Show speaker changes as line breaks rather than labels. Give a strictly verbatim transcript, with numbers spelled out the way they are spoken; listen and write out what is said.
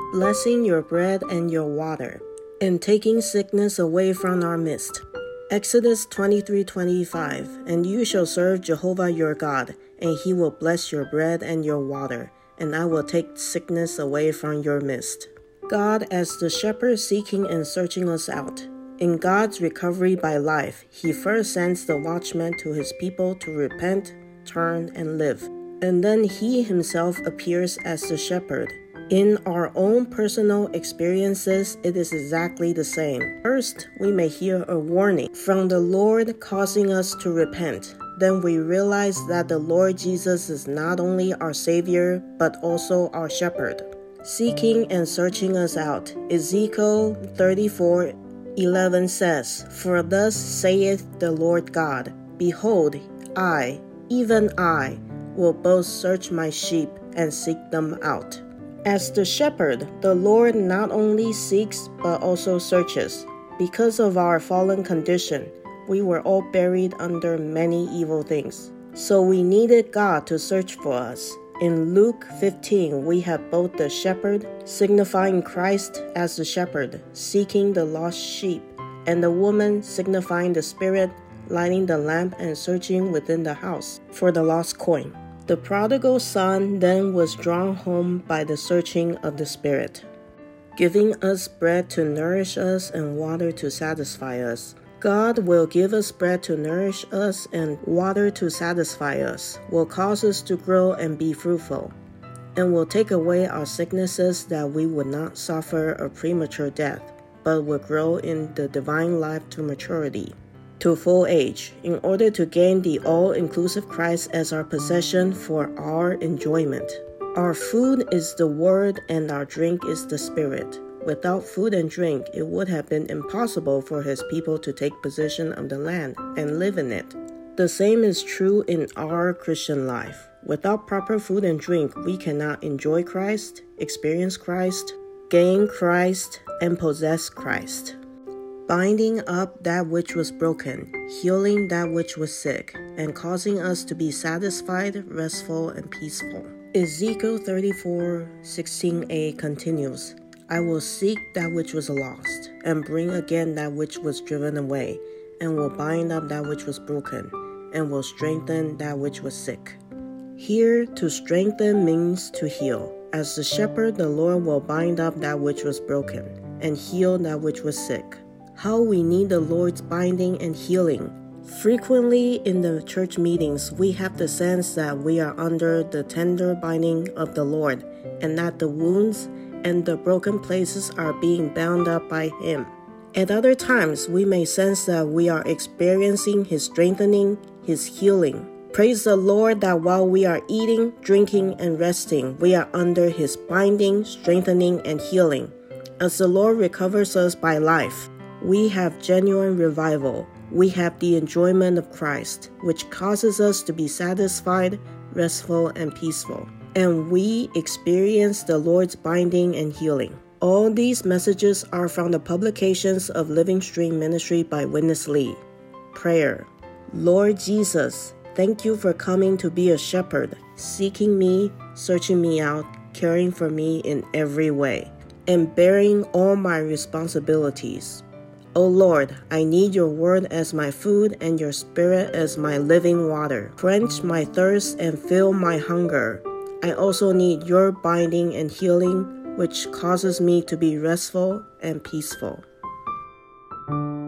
blessing your bread and your water, and taking sickness away from our midst. Exodus twenty-three twenty-five, and you shall serve Jehovah your God, and he will bless your bread and your water, and I will take sickness away from your midst. God as the shepherd seeking and searching us out. In God's recovery by life, he first sends the watchman to his people to repent, turn, and live. And then he himself appears as the shepherd. In our own personal experiences, it is exactly the same. First, we may hear a warning from the Lord causing us to repent. Then we realize that the Lord Jesus is not only our Savior, but also our shepherd, seeking and searching us out. Ezekiel thirty-four eleven says, For thus saith the Lord God, Behold, I, even I, will both search my sheep and seek them out. As the shepherd, the Lord not only seeks but also searches. Because of our fallen condition, we were all buried under many evil things. So we needed God to search for us. In Luke fifteen, we have both the shepherd, signifying Christ as the shepherd, seeking the lost sheep, and the woman signifying the Spirit, lighting the lamp and searching within the house for the lost coin. The prodigal son then was drawn home by the searching of the Spirit, giving us bread to nourish us and water to satisfy us. God will give us bread to nourish us and water to satisfy us, will cause us to grow and be fruitful, and will take away our sicknesses that we would not suffer a premature death, but will grow in the divine life to maturity, to full age, in order to gain the all-inclusive Christ as our possession for our enjoyment. Our food is the Word and our drink is the Spirit. Without food and drink, it would have been impossible for his people to take possession of the land and live in it. The same is true in our Christian life. Without proper food and drink, we cannot enjoy Christ, experience Christ, gain Christ, and possess Christ. Binding up that which was broken, healing that which was sick, and causing us to be satisfied, restful, and peaceful. Ezekiel thirty-four sixteen a continues, I will seek that which was lost, and bring again that which was driven away, and will bind up that which was broken, and will strengthen that which was sick. Here, to strengthen means to heal. As the shepherd, the Lord will bind up that which was broken, and heal that which was sick. How we need the Lord's binding and healing. Frequently in the church meetings, we have the sense that we are under the tender binding of the Lord, and that the wounds and the broken places are being bound up by Him. At other times, we may sense that we are experiencing His strengthening, His healing. Praise the Lord that while we are eating, drinking, and resting, we are under His binding, strengthening, and healing. As the Lord recovers us by life, we have genuine revival. We have the enjoyment of Christ, which causes us to be satisfied, restful, and peaceful. And we experience the Lord's binding and healing. All these messages are from the publications of Living Stream Ministry by Witness Lee. Prayer. Lord Jesus, thank you for coming to be a shepherd, seeking me, searching me out, caring for me in every way, and bearing all my responsibilities. O Lord, I need your word as my food and your spirit as my living water. Quench my thirst and fill my hunger. I also need your binding and healing, which causes me to be restful and peaceful.